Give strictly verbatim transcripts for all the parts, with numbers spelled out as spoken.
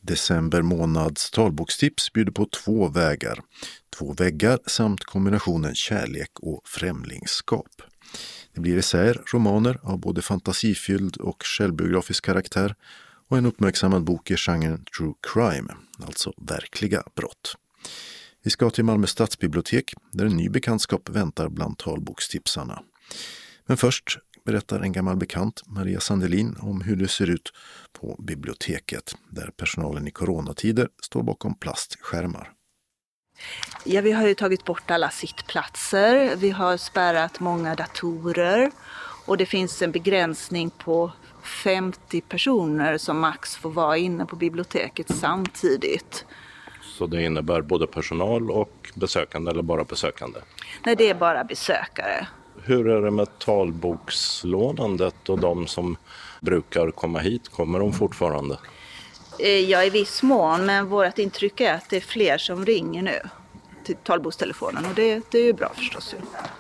December månads talbokstips bjuder på två vägar, två väggar samt kombinationen kärlek och främlingskap. Det blir essäer, romaner av både fantasifylld och självbiografisk karaktär och en uppmärksammad bok i genren true crime, alltså verkliga brott. Vi ska till Malmö stadsbibliotek där en ny bekantskap väntar bland talbokstipsarna. Men först berättar en gammal bekant, Maria Sandelin, om hur det ser ut på biblioteket där personalen i coronatider står bakom plastskärmar. Ja, vi har ju tagit bort alla sittplatser, vi har spärrat många datorer och det finns en begränsning på femtio personer som max får vara inne på biblioteket samtidigt. Så det innebär både personal och besökande eller bara besökande? Nej, det är bara besökare. Hur är det med talbokslånandet och de som brukar komma hit? Kommer de fortfarande? Ja, i viss mån, men vårt intryck är att det är fler som ringer nu till talbokstelefonen och det, det är ju bra förstås.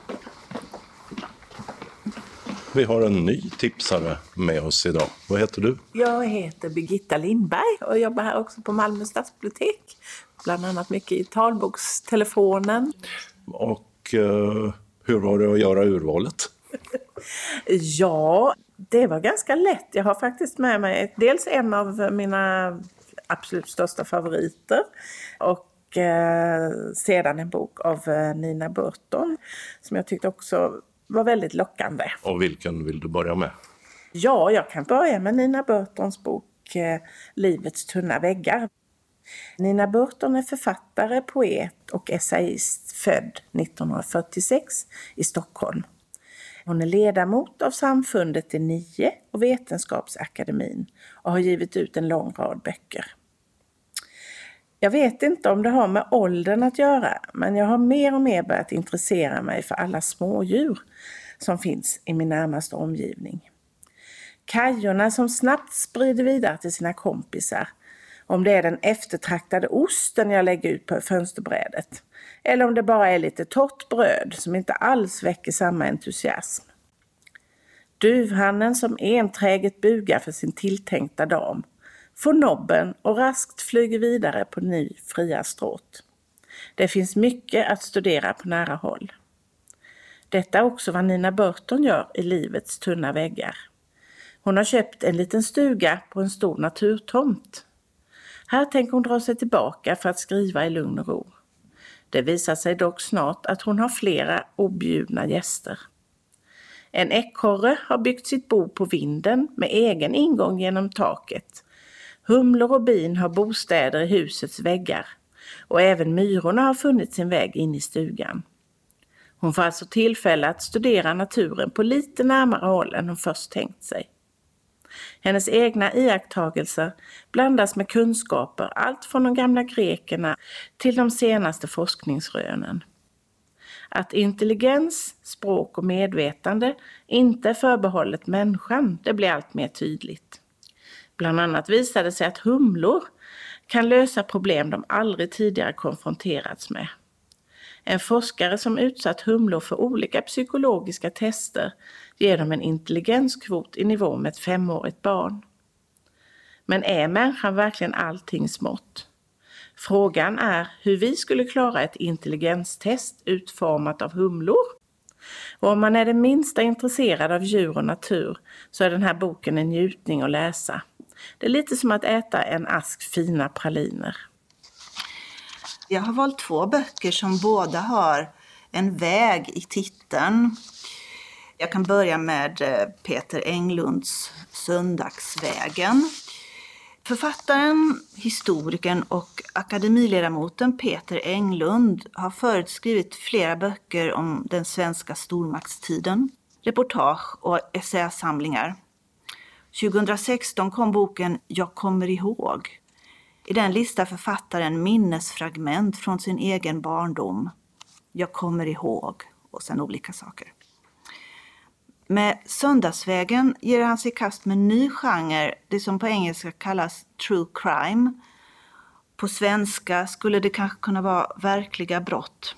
Vi har en ny tipsare med oss idag. Vad heter du? Jag heter Birgitta Lindberg och jobbar här också på Malmö stadsbibliotek. Bland annat mycket i talbokstelefonen. Och eh, hur var det att göra urvalet? Ja, det var ganska lätt. Jag har faktiskt med mig dels en av mina absolut största favoriter och eh, sedan en bok av eh, Nina Burton som jag tyckte också var väldigt lockande. Och vilken vill du börja med? Ja, jag kan börja med Nina Burtons bok eh, Livets tunna väggar. Nina Burton är författare, poet och essayist född nittonhundrafyrtiosex i Stockholm. Hon är ledamot av samfundet i nio och Vetenskapsakademin och har givit ut en lång rad böcker. Jag vet inte om det har med åldern att göra, men jag har mer och mer börjat intressera mig för alla smådjur som finns i min närmaste omgivning. Kajorna som snabbt sprider vidare till sina kompisar, om det är den eftertraktade osten jag lägger ut på fönsterbrädet, eller om det bara är lite torrt bröd som inte alls väcker samma entusiasm. Duvhannen som enträget bugar för sin tilltänkta dam får nobben och raskt flyger vidare på ny fria stråt. Det finns mycket att studera på nära håll. Detta är också vad Nina Burton gör i Livets tunna väggar. Hon har köpt en liten stuga på en stor naturtomt. Här tänker hon dra sig tillbaka för att skriva i lugn och ro. Det visar sig dock snart att hon har flera objudna gäster. En ekorre har byggt sitt bo på vinden med egen ingång genom taket. Humlor och bin har bostäder i husets väggar och även myrorna har funnit sin väg in i stugan. Hon får alltså tillfälle att studera naturen på lite närmare håll än hon först tänkt sig. Hennes egna iakttagelser blandas med kunskaper allt från de gamla grekerna till de senaste forskningsrönen. Att intelligens, språk och medvetande inte är förbehållet människan, det blir allt mer tydligt. Bland annat visade det sig att humlor kan lösa problem de aldrig tidigare konfronterats med. En forskare som utsatt humlor för olika psykologiska tester ger dem en intelligenskvot i nivå med ett femårigt barn. Men är människan verkligen allting smått? Frågan är hur vi skulle klara ett intelligenstest utformat av humlor. Och om man är det minsta intresserad av djur och natur så är den här boken en njutning att läsa. Det är lite som att äta en ask fina praliner. Jag har valt två böcker som båda har en väg i titeln. Jag kan börja med Peter Englunds Söndagsvägen. Författaren, historikern och akademiledamoten Peter Englund har förut skrivit flera böcker om den svenska stormaktstiden, reportage och essäsamlingar. tjugohundrasexton kom boken Jag kommer ihåg. I den listar författaren minnesfragment från sin egen barndom. Jag kommer ihåg och sen olika saker. Med Söndagsvägen ger han sig i kast med en ny genre, det som på engelska kallas true crime. På svenska skulle det kanske kunna vara verkliga brott.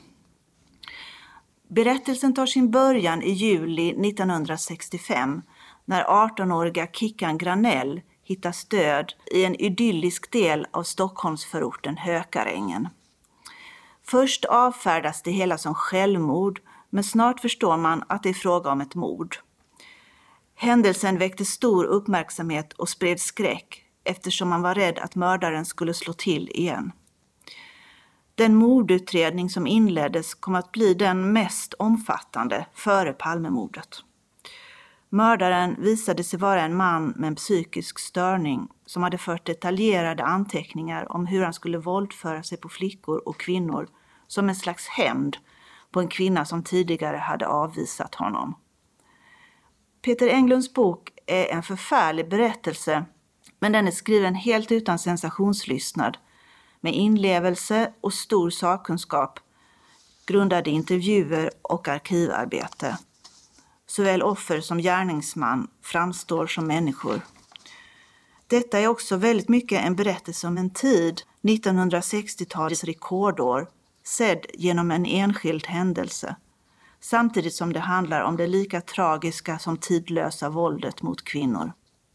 Berättelsen tar sin början i juli nittonhundrasextiofem när artonåriga Kickan Granell hittar stöd i en idyllisk del av Stockholmsförorten Hökarängen. Först avfärdas det hela som självmord, men snart förstår man att det är fråga om ett mord. Händelsen väckte stor uppmärksamhet och spred skräck eftersom man var rädd att mördaren skulle slå till igen. Den mordutredning som inleddes kom att bli den mest omfattande före Palmemordet. Mördaren visade sig vara en man med en psykisk störning som hade fört detaljerade anteckningar om hur han skulle våldföra sig på flickor och kvinnor som en slags hämnd på en kvinna som tidigare hade avvisat honom. Peter Englunds bok är en förfärlig berättelse, men den är skriven helt utan sensationslystnad, med inlevelse och stor sakkunskap, grundade intervjuer och arkivarbete. Såväl offer som gärningsman framstår som människor. Detta är också väldigt mycket en berättelse om en tid, nittonhundrasextiotalets rekordår, sedd genom en enskild händelse, samtidigt som det handlar om det lika tragiska som tidlösa våldet mot kvinnor.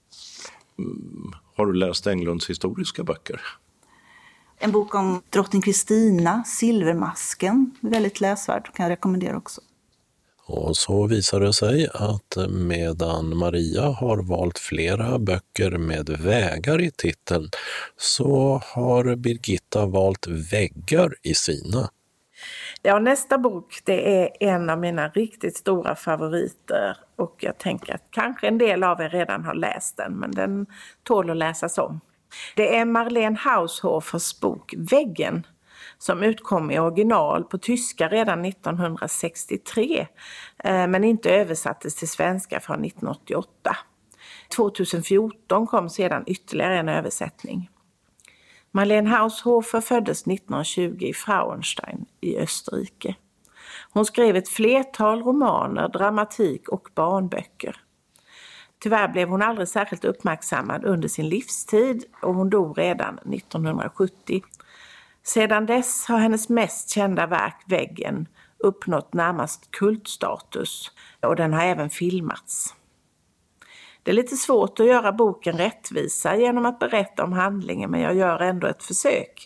Mm. Har du läst Englunds historiska böcker? En bok om drottning Kristina, Silvermasken, väldigt läsvärd, kan jag rekommendera också. Och så visar det sig att medan Maria har valt flera böcker med vägar i titeln så har Birgitta valt väggar i sina. Ja, nästa bok det är en av mina riktigt stora favoriter och jag tänker att kanske en del av er redan har läst den, men den tål att läsas om. Det är Marlene Haushofers bok Väggen som utkom i original på tyska redan nittonhundrasextiotre men inte översattes till svenska från nittonhundraåttioåtta. tjugohundrafjorton kom sedan ytterligare en översättning. Marlene Haushofer föddes nittonhundratjugo i Frauenstein i Österrike. Hon skrev ett flertal romaner, dramatik och barnböcker. Tyvärr blev hon aldrig särskilt uppmärksammad under sin livstid och hon dog redan nittonhundrasjuttio. Sedan dess har hennes mest kända verk Väggen uppnått närmast kultstatus och den har även filmats. Det är lite svårt att göra boken rättvisa genom att berätta om handlingen, men jag gör ändå ett försök.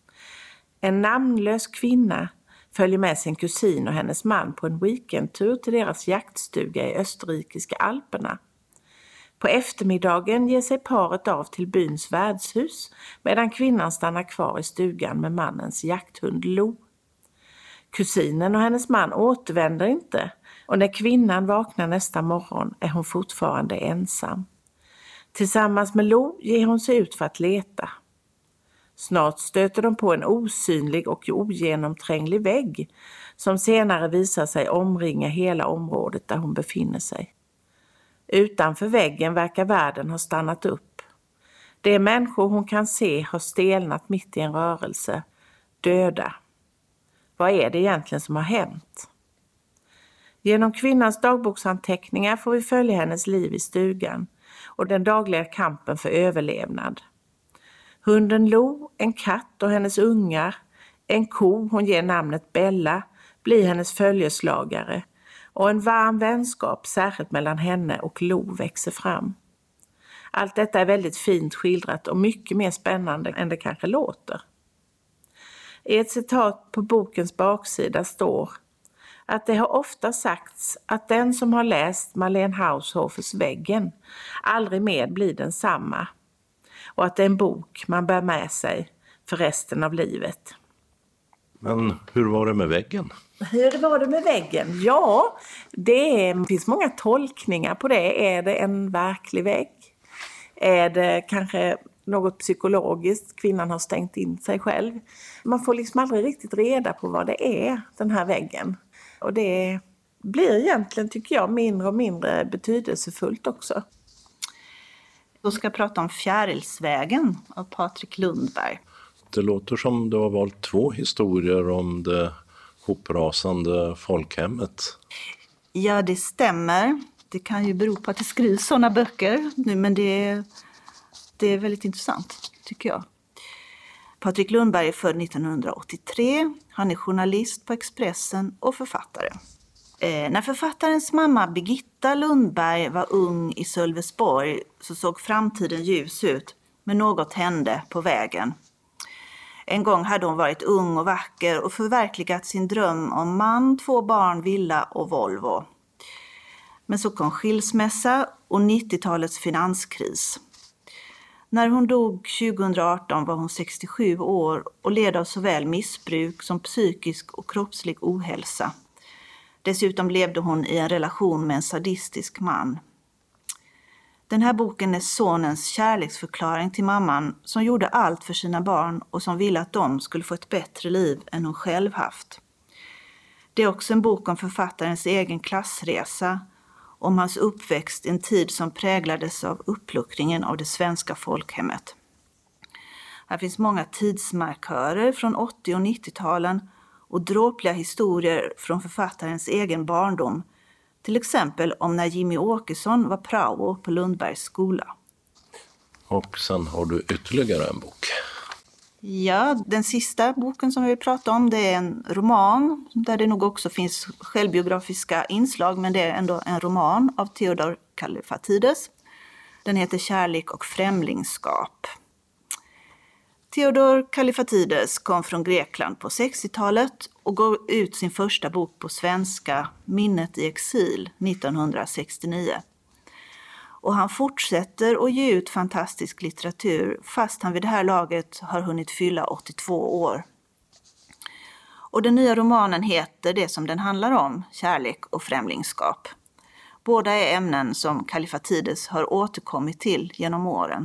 En namnlös kvinna följer med sin kusin och hennes man på en weekendtur till deras jaktstuga i österrikiska Alperna. På eftermiddagen ger sig paret av till byns värdshus medan kvinnan stannar kvar i stugan med mannens jakthund Lo. Kusinen och hennes man återvänder inte och när kvinnan vaknar nästa morgon är hon fortfarande ensam. Tillsammans med Lo ger hon sig ut för att leta. Snart stöter de på en osynlig och ogenomtränglig vägg som senare visar sig omringa hela området där hon befinner sig. Utanför väggen verkar världen ha stannat upp. De människor hon kan se har stelnat mitt i en rörelse, döda. Vad är det egentligen som har hänt? Genom kvinnans dagboksanteckningar får vi följa hennes liv i stugan och den dagliga kampen för överlevnad. Hunden Lo, en katt och hennes ungar, en ko hon ger namnet Bella, blir hennes följeslagare och en varm vänskap särskilt mellan henne och Lo växer fram. Allt detta är väldigt fint skildrat och mycket mer spännande än det kanske låter. I ett citat på bokens baksida står att det har ofta sagts att den som har läst Marlene Haushofers Väggen aldrig mer blir densamma och att det är en bok man bär med sig för resten av livet. Men hur var det med väggen? Hur var det med väggen? Ja, det finns många tolkningar på det. Är det en verklig vägg? Är det kanske något psykologiskt? Kvinnan har stängt in sig själv. Man får liksom aldrig riktigt reda på vad det är, den här väggen. Och det blir egentligen, tycker jag, mindre och mindre betydelsefullt också. Då ska jag prata om Fjärilsvägen av Patrik Lundberg. Det låter som du har valt två historier om det hoprasande folkhemmet. Ja, det stämmer. Det kan ju bero på att det skrivs sådana böcker nu, men det är, det är väldigt intressant, tycker jag. Patrik Lundberg är född nittonhundraåttiotre. Han är journalist på Expressen och författare. Eh, när författarens mamma Birgitta Lundberg var ung i Sölvesborg så såg framtiden ljus ut, men något hände på vägen. En gång hade hon varit ung och vacker och förverkligat sin dröm om man, två barn, villa och Volvo. Men så kom skilsmässa och nittiotalets finanskris. När hon dog tjugohundraarton var hon sextiosju år och led av såväl missbruk som psykisk och kroppslig ohälsa. Dessutom levde hon i en relation med en sadistisk man. Den här boken är sonens kärleksförklaring till mamman som gjorde allt för sina barn och som ville att de skulle få ett bättre liv än hon själv haft. Det är också en bok om författarens egen klassresa, om hans uppväxt i en tid som präglades av uppluckringen av det svenska folkhemmet. Här finns många tidsmarkörer från åttio- och nittio-talen och dråpliga historier från författarens egen barndom. Till exempel om när Jimmy Åkesson var prao på Lundbergs skola. Och sen har du ytterligare en bok. Ja, den sista boken som vi vill prata om, det är en roman där det nog också finns självbiografiska inslag, men det är ändå en roman av Theodor Kallifatides. Den heter Kärlek och främlingskap. Theodor Kallifatides kom från Grekland på sextiotalet och gav ut sin första bok på svenska, Minnet i exil, nittonhundrasextionio. Och han fortsätter att ge ut fantastisk litteratur fast han vid det här laget har hunnit fylla åttiotvå år. Och den nya romanen heter det som den handlar om, Kärlek och främlingskap. Båda är ämnen som Kallifatides har återkommit till genom åren.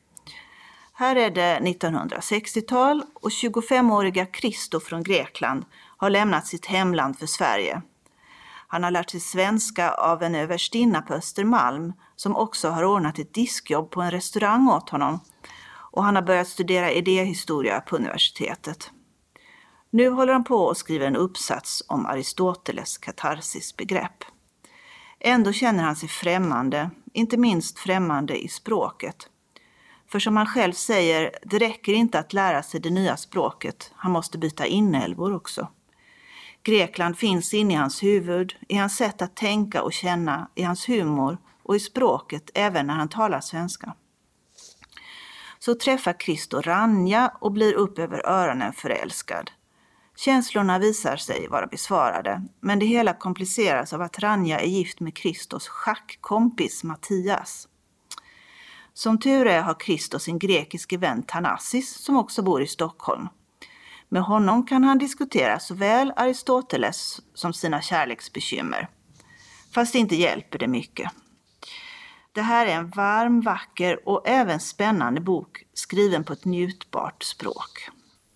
Här är det nittonhundrasextiotal och tjugofemåriga Christo från Grekland har lämnat sitt hemland för Sverige. Han har lärt sig svenska av en överstinna på Östermalm som också har ordnat ett diskjobb på en restaurang åt honom, och han har börjat studera idéhistoria på universitetet. Nu håller han på att skriva en uppsats om Aristoteles katarsisbegrepp. Ändå känner han sig främmande, inte minst främmande i språket. För som han själv säger, det räcker inte att lära sig det nya språket, han måste byta inälvor också. Grekland finns inne i hans huvud, i hans sätt att tänka och känna, i hans humor och i språket även när han talar svenska. Så träffar Christo Ranja och blir upp över öronen förälskad. Känslorna visar sig vara besvarade, men det hela kompliceras av att Ranja är gift med Christos schackkompis Mattias. Som tur är har Christo sin grekiske vän Thanasis som också bor i Stockholm. Med honom kan han diskutera såväl Aristoteles som sina kärleksbekymmer. Fast inte hjälper det mycket. Det här är en varm, vacker och även spännande bok skriven på ett njutbart språk.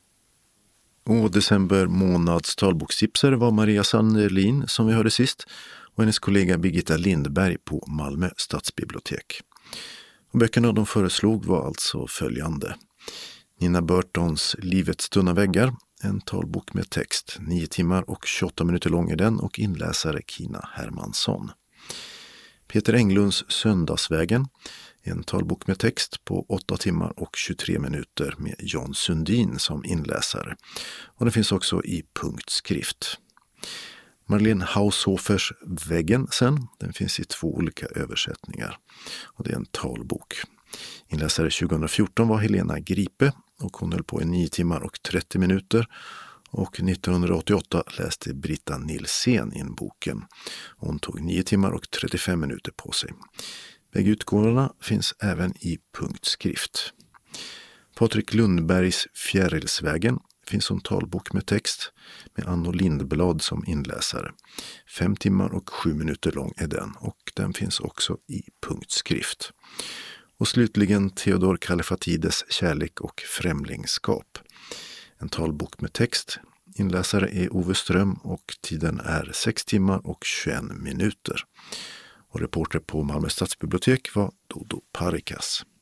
Och december månads talbokstipsare var Maria Sanderlin som vi hörde sist och hennes kollega Birgitta Lindberg på Malmö stadsbibliotek. Och böckerna de föreslog var alltså följande. Nina Burtons Livets tunna väggar, en talbok med text, nio timmar och tjugoåtta minuter lång är den och inläsare Kina Hermansson. Peter Englunds Söndagsvägen, en talbok med text på åtta timmar och tjugotre minuter med Jan Sundin som inläsare. Och den finns också i punktskrift. Marlene Haushofers Väggen sen, den finns i två olika översättningar och det är en talbok. Inläsare tjugohundrafjorton var Helena Gripe och hon höll på i nio timmar och trettio minuter och nittonhundraåttioåtta läste Britta Nilsén in boken. Hon tog nio timmar och trettiofem minuter på sig. Bägge utgåvorna finns även i punktskrift. Patrik Lundbergs Fjärilsvägen finns som talbok med text med Anno Lindblad som inläsare. Fem timmar och sju minuter lång är den och den finns också i punktskrift. Och slutligen Theodor Kallifatides Kärlek och främlingskap. En talbok med text. Inläsare är Ove Ström och tiden är sex timmar och tjugoen minuter. Och reporter på Malmö stadsbibliotek var Dodo Parikas.